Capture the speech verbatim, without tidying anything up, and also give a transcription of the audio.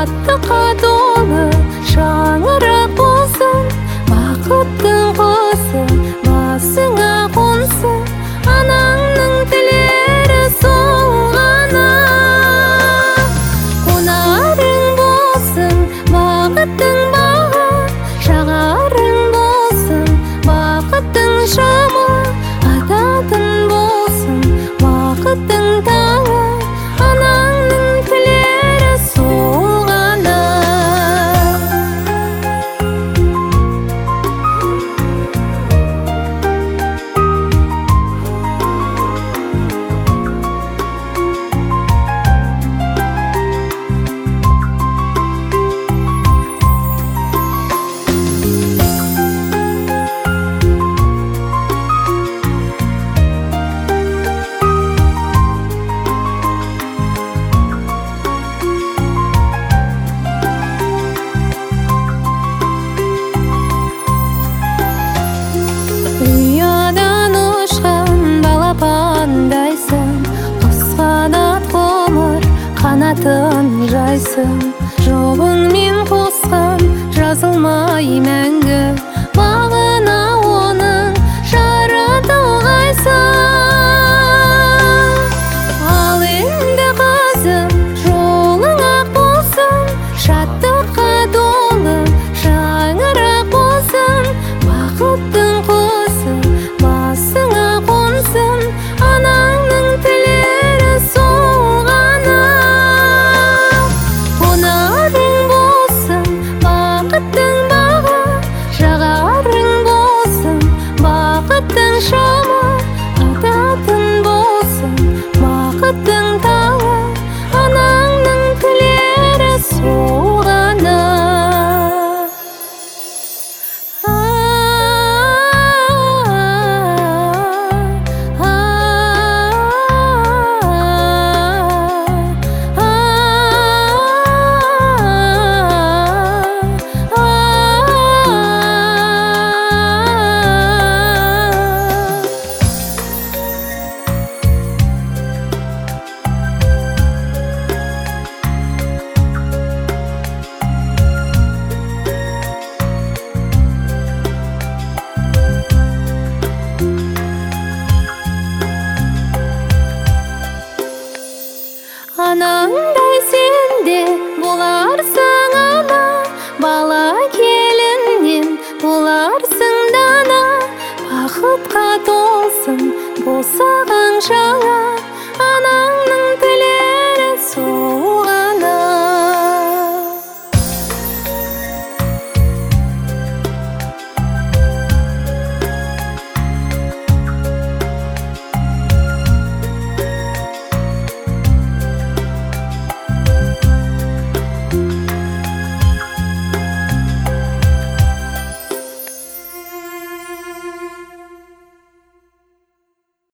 шаттыққа толы шаңырақ болсын, бақыттың құсы басыңа қонсын, анаңның тілері сол ғана. Қонарың болсын бақыттың бағы, жағарың болсын бақыттың шамы, ататын болсын бақыттың таңы, анаңның тілері сол ғана. Ұядан ұшқан балапандайсың, құс қанат ғұмыр қанатын жайсың, жолыңмен қосқан жазылмай мәңгі, бағына оның жаратылғайсың. Ал енді қызым жолың ақ болсын, шаттыққа толы шаңырақ болсын, бақыттың құсы басыңа қонсын, анаңның тілері сол ғана. Қонарың болсын бақыттың бағы, жағарың болсын бақыттың шамы, ататын болсын бақыттың таңы, анаңның тілері сол ғана. Анаңдай сен де боларсың ана, бала келіннен боларсың дана, бақытқа толсын босағаң жаңа, ана